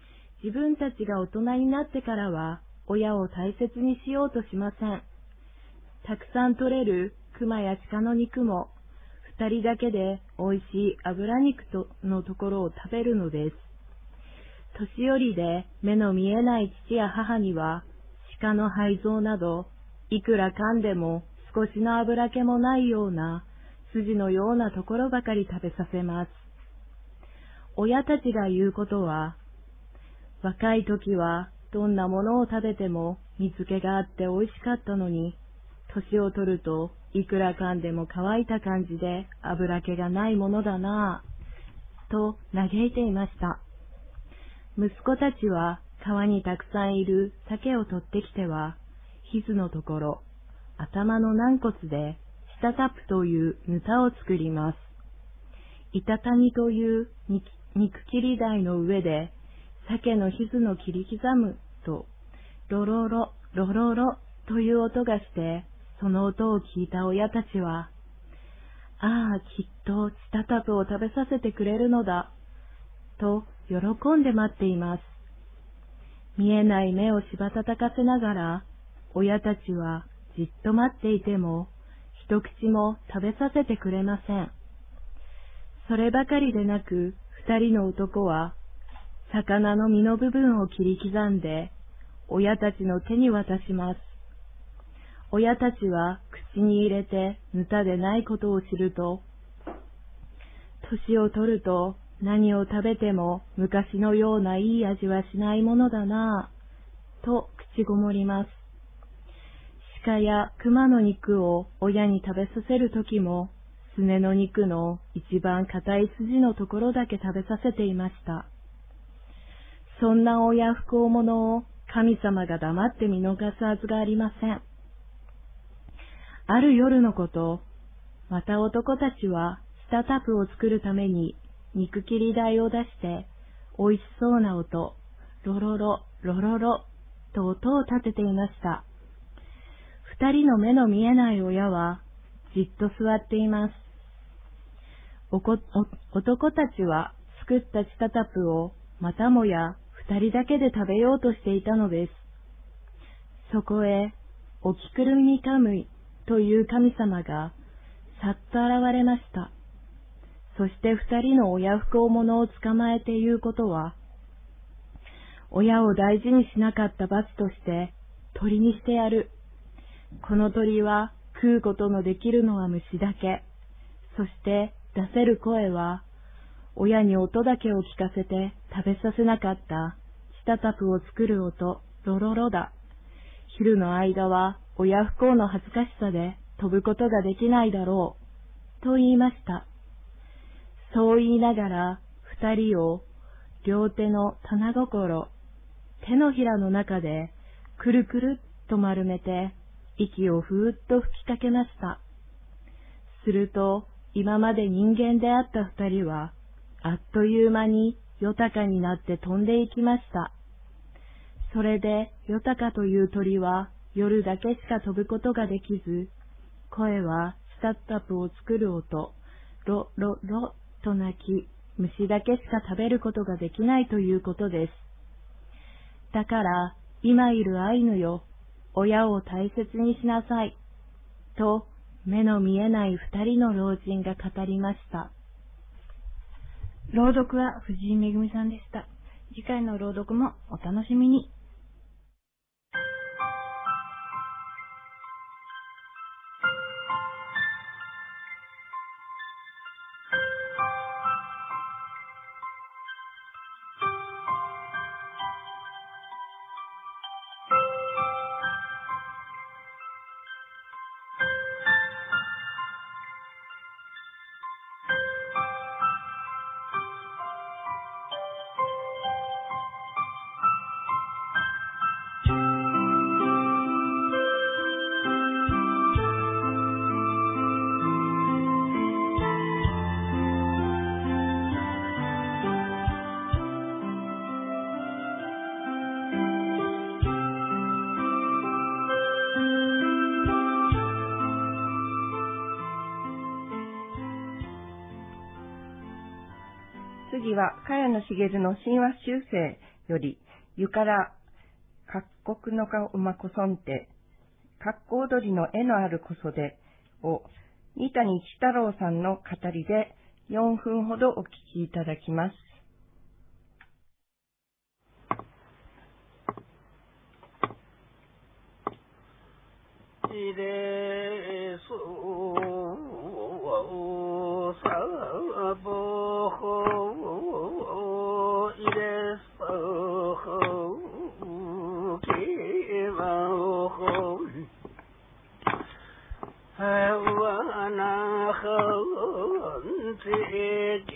自分たちが大人になってからは親を大切にしようとしません。たくさん取れる熊や鹿の肉も二人だけで美味しい脂肉とのところを食べるのです。年寄りで目の見えない父や母には鹿の肺臓などいくら噛んでも少しの脂気もないような筋のようなところばかり食べさせます。親たちが言うことは、若い時はどんなものを食べても水気があって美味しかったのに、年を取るといくら噛んでも乾いた感じで脂気がないものだなぁ、と嘆いていました。息子たちは川にたくさんいる鮭を取ってきては、ひずのところ、頭の軟骨で下タップというぬたを作ります。板谷という肉切り台の上で、鮭のひずの切り刻むと、ロロロ、ロロロという音がして、その音を聞いた親たちは、ああ、きっとチタタプを食べさせてくれるのだ、と喜んで待っています。見えない目をしばたたかせながら、親たちはじっと待っていても、一口も食べさせてくれません。そればかりでなく、二人の男は、魚の身の部分を切り刻んで、親たちの手に渡します。親たちは口に入れてぬたでないことを知ると、年を取ると何を食べても昔のようないい味はしないものだなぁ、と口ごもります。鹿や熊の肉を親に食べさせるときも、すねの肉の一番硬い筋のところだけ食べさせていました。そんな親不孝者を神様が黙って見逃すはずがありません。ある夜のこと、また男たちはチタタプを作るために肉切り台を出して、美味しそうな音、ロロロ、ロロロと音を立てていました。二人の目の見えない親はじっと座っています。おこお男たちは作ったチタタプをまたもや二人だけで食べようとしていたのです。そこへ、おきくるみ神という神様がさっと現れました。そして二人の親不孝者を捕まえて言うことは、親を大事にしなかった罰として鳥にしてやる。この鳥は食うことのできるのは虫だけ。そして出せる声は、親に音だけを聞かせて食べさせなかったチタタプを作る音、ロロロだ。昼の間は親不孝の恥ずかしさで飛ぶことができないだろう、と言いました。そう言いながら二人を両手の棚心、手のひらの中でくるくるっと丸めて息をふーっと吹きかけました。すると今まで人間であった二人はあっという間にヨタカになって飛んでいきました。それでヨタカという鳥は夜だけしか飛ぶことができず、声はチタタプを作る音、ロロロと鳴き、虫だけしか食べることができないということです。だから今いるアイヌよ、親を大切にしなさい、と目の見えない二人の老人が語りました。 朗読は藤井めぐみさんでした。次回の朗読もお楽しみに。 次は、茅野茂の神話修正より、 ゆから各国のか馬こそんて、格好踊りの絵のあるこそでを、二谷一太郎さんの語りでよんぷんほどお聞きいただきます。 いれそうさぼほいれそうきまほはなはんてき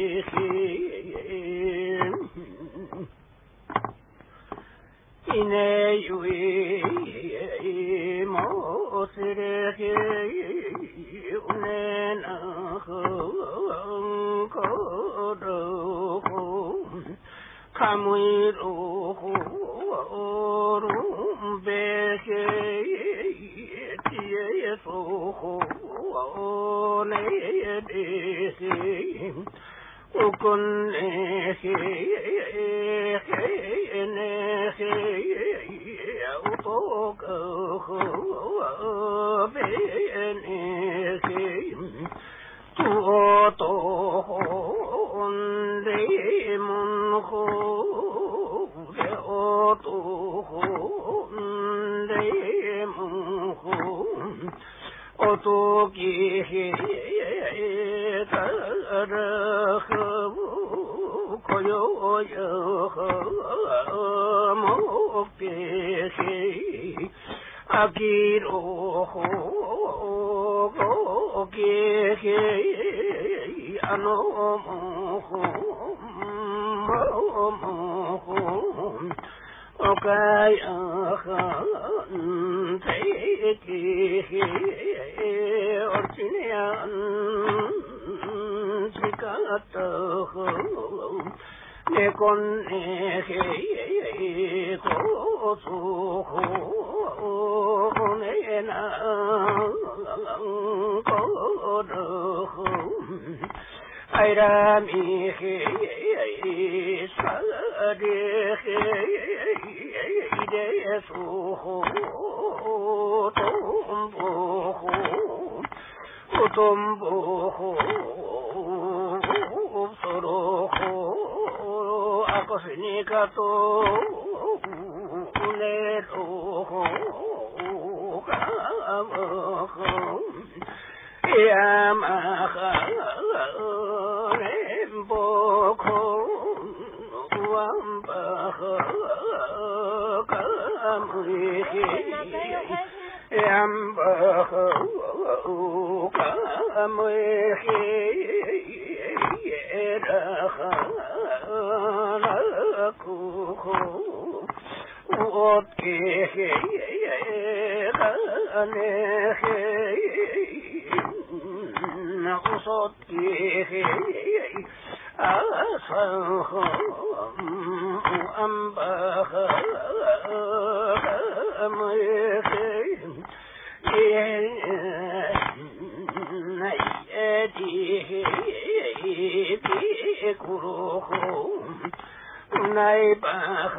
いねゆいもすれけうねなほんころほかむいろほるんべけちえそほねでせおこんねへへねへおとかほべねへととほんでもんほでおとほんでもんほおときへからはこよよもけへあきろほごけへあのもほもほおかやはんてきへおちねやんちかったほねこんねへこそほねなころほあいらみへされへいでそほとんぼほおとんぼほそろほあこせにかとうねろほかもほやまはれんぼこわんばはかむいやんばはかむいらはなくほおっけへかねへなこそってへあさんほあんばはむえへないえてへくろほないばは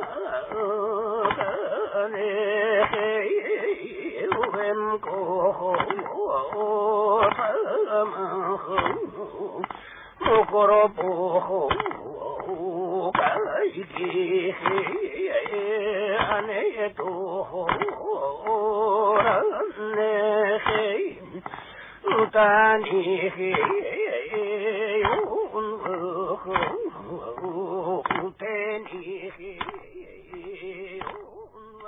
ねへうえんこほたまほもころぼほかいきへあねとほらねへうたにへよんほてにへよん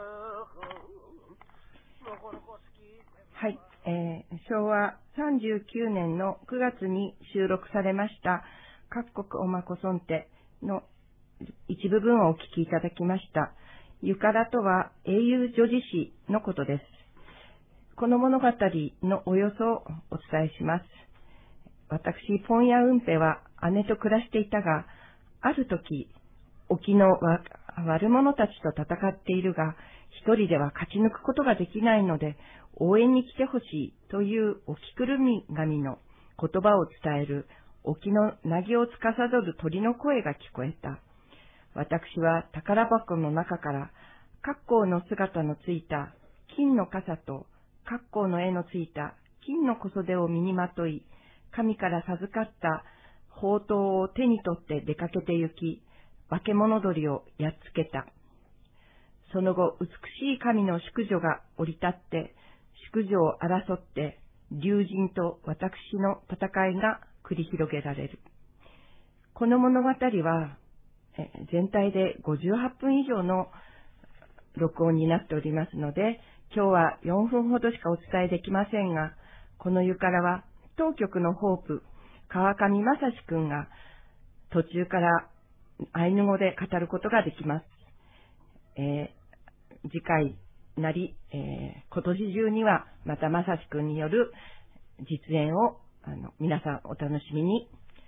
はい、えー、しょうわさんじゅうきゅうねんのくがつに収録されました各国おまこそんての一部分をお聞きいただきました。ゆからとは英雄女子詩のことです。この物語のおよそをお伝えします。私、ポンヤウンペは姉と暮らしていたが、ある時、沖の悪者たちと戦っているが、一人では勝ち抜くことができないので、応援に来てほしいというおきくるみ神の言葉を伝える沖の凪を司る鳥の声が聞こえた。 私は宝箱の中から格好の姿のついた金の傘と格好の絵のついた金の小袖を身にまとい、神から授かった宝刀を手に取って出かけて行き、化け物鳥をやっつけた。その後、美しい神の淑女が降り立って、淑女を争って、竜神と私の戦いが繰り広げられる。この物語は、全体でごじゅうはっぷん以上の録音になっておりますので、今日はよんぷんほどしかお伝えできませんが、この湯からは当局のホープ、川上正史君が途中からアイヌ語で語ることができます。えー、次回なり、えー、今年中にはまた正史君による実演をあの皆さんお楽しみに。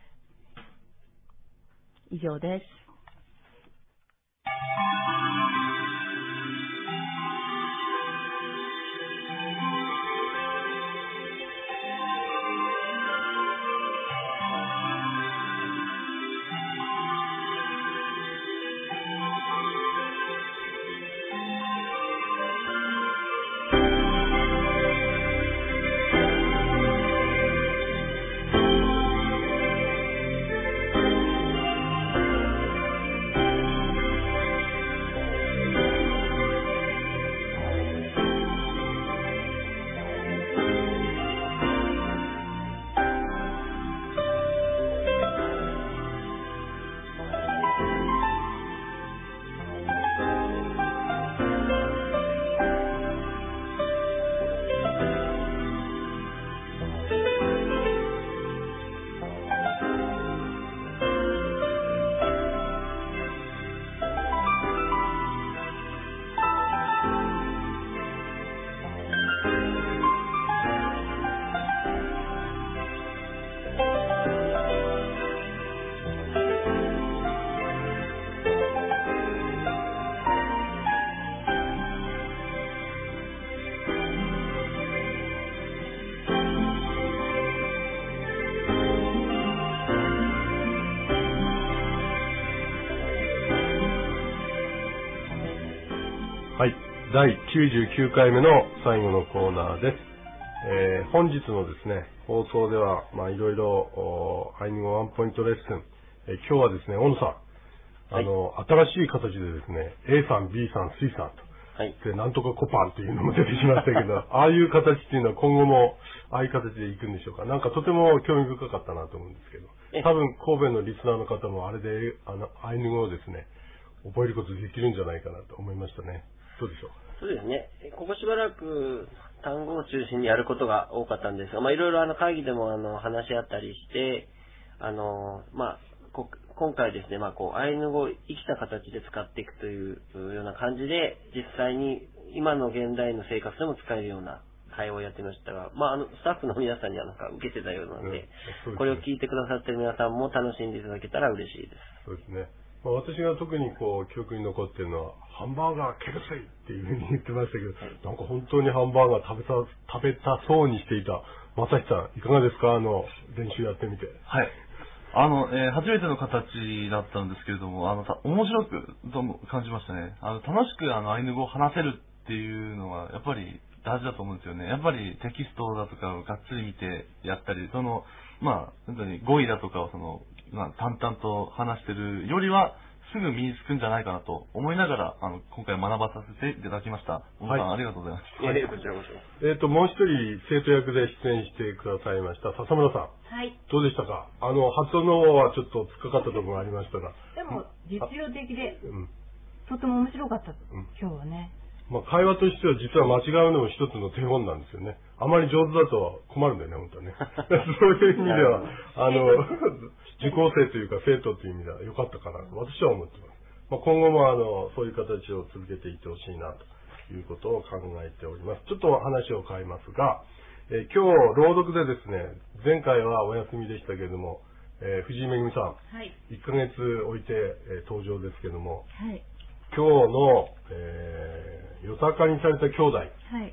以上です。 だいきゅうじゅうきゅうかいめの最後のコーナーです。えー、本日のですね、放送では、まあいろいろ、アイヌ語ワンポイントレッスン、えー、今日はですね、小野さん、あの、はい、新しい形でですね、A さん、B さん、C さんと、はい、で、なんとかコパンっていうのも出てきましたけど、ああいう形っていうのは今後も、ああいう形でいくんでしょうか。なんかとても興味深かったなと思うんですけど、多分神戸のリスナーの方もあれで、あの、アイヌ語をですね、覚えることできるんじゃないかなと思いましたね。どうでしょう。 そうですね。ここしばらく単語を中心にやることが多かったんですが、まあいろいろあの会議でもあの話し合ったりして、あの、まあ、こ今回ですね、まあこうアイヌ語を生きた形で使っていくというような感じで、実際に今の現代の生活でも使えるような会話をやってましたが、まああのスタッフの皆さんにはなんか受けてたようなので、うん、これを聞いてくださっている皆さんも楽しんでいただけたら嬉しいです。 そうですね。まあ、私が特にこう記憶に残っているのは、ハンバーガーケルセイっていうふうに言ってましたけど、なんか本当にハンバーガー食べた、食べたそうにしていた正志さん、いかがですか、あの、練習やってみて。 はい。あの、えー、初めての形だったんですけれども、あの、面白くと感じましたね。あの、楽しくあの、アイヌ語を話せるっていうのは、やっぱり大事だと思うんですよね。やっぱりテキストだとかをがっつり見てやったり、その、まあ、本当に語彙だとかをその、まあ、淡々と話してるよりは、すぐ身につくんじゃないかなと思いながら、あの、今回学ばさせていただきました。小野さん、ありがとうございます。 はい、こちらこそ。 えっと、もう一人、生徒役で出演してくださいました、笹村さん。 はい。 どうでしたか？あの、発音の方はちょっと突っかかったところがありましたが。 でも、実用的で、うん、とても面白かった、うん、今日はね。 まあ、会話としては実は間違うのも一つの手本なんですよね。あまり上手だと困るんだよね、本当はね。そういう意味では、あの、受講生というか生徒という意味では良かったかなと私は思ってます。まあ、今後もあの、そういう形を続けていってほしいなということを考えております。ちょっと話を変えますが、えー、今日朗読でですね、前回はお休みでしたけれども、えー、藤井めぐみさん、はい、いっかげつ置いて、えー、登場ですけれども、はい、今日の、えー、 豊かにされた兄弟はい。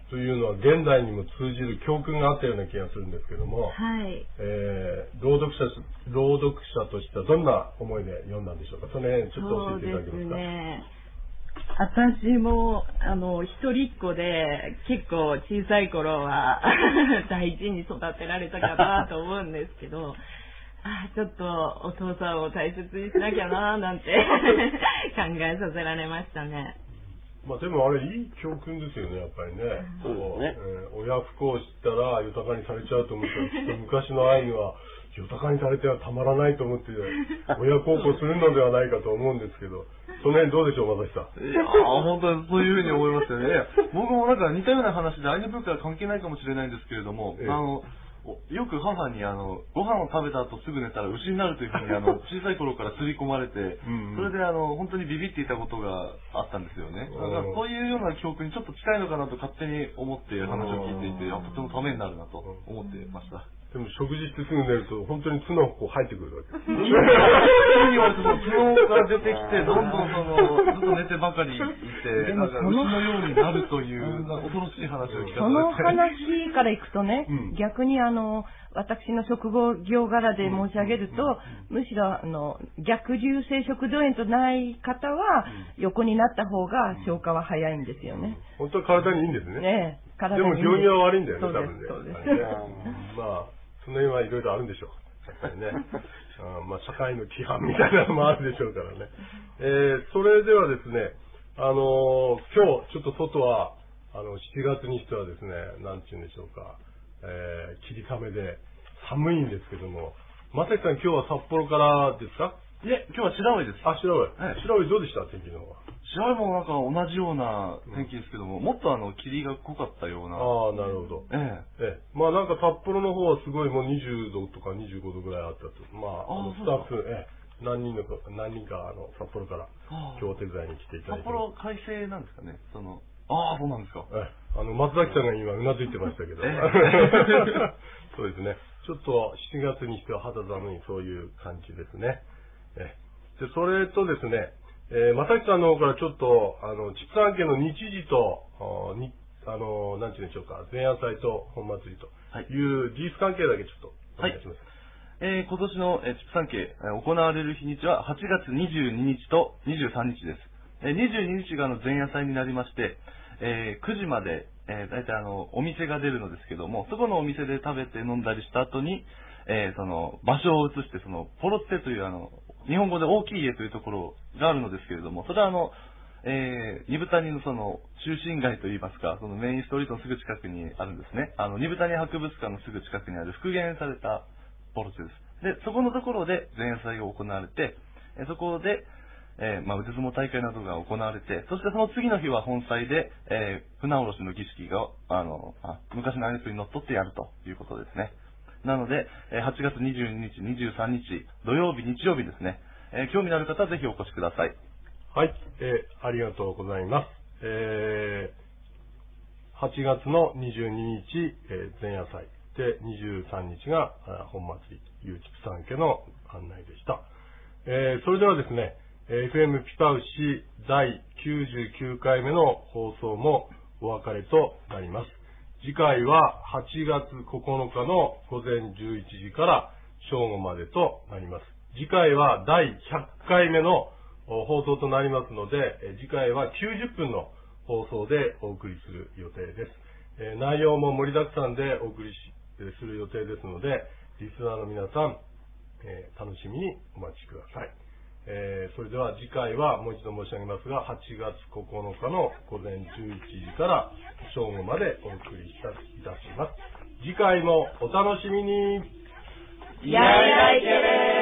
というのは現代にも通じる教訓があったような気がするんですけども、 はい。 えー、朗読者、朗読者としてはどんな思いで読んだんでしょうか。その辺ちょっと教えていただけますか。 そうですね。私も、あの、一人っ子で、結構小さい頃は大事に育てられたかなと思うんですけど、あちょっとお父さんを大切にしなきゃななんて考えさせられましたね。 まあでもあれいい教訓ですよね、やっぱりね。そうですね。えー、親不孝を知ったら豊かにされちゃうと思ったら、きっと昔のアイヌは豊かにされてはたまらないと思って親孝行するのではないかと思うんですけど、その辺どうでしょう、まさしさん。 いやー、本当にそういうふうに思いますよね。僕もなんか似たような話でアイヌ文化は関係ないかもしれないんですけれども、ええ、あの、よく母にあのご飯を食べた後すぐ寝たら牛になるというふうにあの小さい頃から刷り込まれて、うんうん、それであの本当にビビっていたことがあったんですよね。だからそういうような教訓にちょっと近いのかなと勝手に思って話を聞いていて、とてもためになるなと思ってました。 でも食事してすぐ寝ると本当に角がこう入ってくるわけです。そういうふうに言われても角が出てきてどんどんそのずっと寝てばかりいて、なんか牛のようになるという恐ろしい話を聞かされて。 その話からいくとね、うん、逆にあの私の職業柄で申し上げると、うん、むしろあの逆流性食道炎とない方は、うん、横になった方が消化は早いんですよね。 本当は体にいいんですね。 ねえ、体にいいんです。でも病院は悪いんだよね、多分ね。 そうです。 まあその辺はいろいろあるんでしょう。やっぱりね。あまあ社会の規範みたいなのもあるでしょうからね。えー、それではですね、あのー、今日ちょっと外はあのしちがつにしてはですね、なんて言うんでしょうか。えー、霧雨で寒いんですけども、まさきさん今日は札幌からですか？ いえ、今日は白老です。 あ、白老。はい、白老どうでした天気の方は？ 白老もなんか同じような天気ですけども、うん、もっとあの霧が濃かったような。 ああ、なるほど。ええ。ええ。まあなんか札幌の方はすごいもうにじゅうどとかにじゅうごどぐらいあったと。まあ、あのスタッフ、ええ、何人のか、何人かあの札幌から今日手伝いに来ていただいて。 札幌快晴なんですかね。その、ああ、そうなんですか。 ええ。あの、松崎さんが今うなずいてましたけど。そうですね。ちょっとしちがつにしては肌寒いそういう感じですね。ええ。で、それとですね、えー、まさきさんの方からちょっと、あの、畜産家の日時と、あにあの、なんて言うんでしょうか、前夜祭と本祭りという事実関係だけちょっとお願いします。 はい、えー、今年の、えー、畜産家、えー、行われる日にちははちがつにじゅうににちとにじゅうさんにちです。えー、にじゅうににちがあの前夜祭になりまして、えー、くじまで、えー、大体あの、お店が出るのですけども、そこのお店で食べて飲んだりした後に、えー、その、場所を移して、その、ポロッテというあの、日本語で大きい家というところがあるのですけれども、それはあの、えー、二部谷のその、中心街といいますか、そのメインストリートのすぐ近くにあるんですね。あの、二部谷博物館のすぐ近くにある復元されたポロッテです。で、そこのところで前夜祭が行われて、えー、そこで、えー、まあ、腕相撲大会などが行われて、そしてその次の日は本祭で、えー、船下ろしの儀式が、あの、あ昔のアニメにのっとってやるということですね。なので、はちがつにじゅうににち、にじゅうさんにち、土曜日、日曜日ですね。えー、興味のある方はぜひお越しください。 はい、えー、ありがとうございます。えー、はちがつのにじゅうににち、えー、前夜祭で、にじゅうさんにちが本祭りという畜産家の案内でした。えー、それではですね、エフエム ピタウシだいきゅうじゅうきゅうかいめの放送もお別れとなります。次回ははちがつここのかのごぜんじゅういちじから正午までとなります。次回はだいひゃっかいめの放送となりますので、次回はきゅうじゅっぷんの放送でお送りする予定です。えー、内容も盛りだくさんでお送りしする予定ですので、リスナーの皆さん、えー、楽しみにお待ちください。えー、それでは次回はもう一度申し上げますが、はちがつここのかのごぜんじゅういちじから正午までお送りいたします。次回もお楽しみに。 やいらいけれー。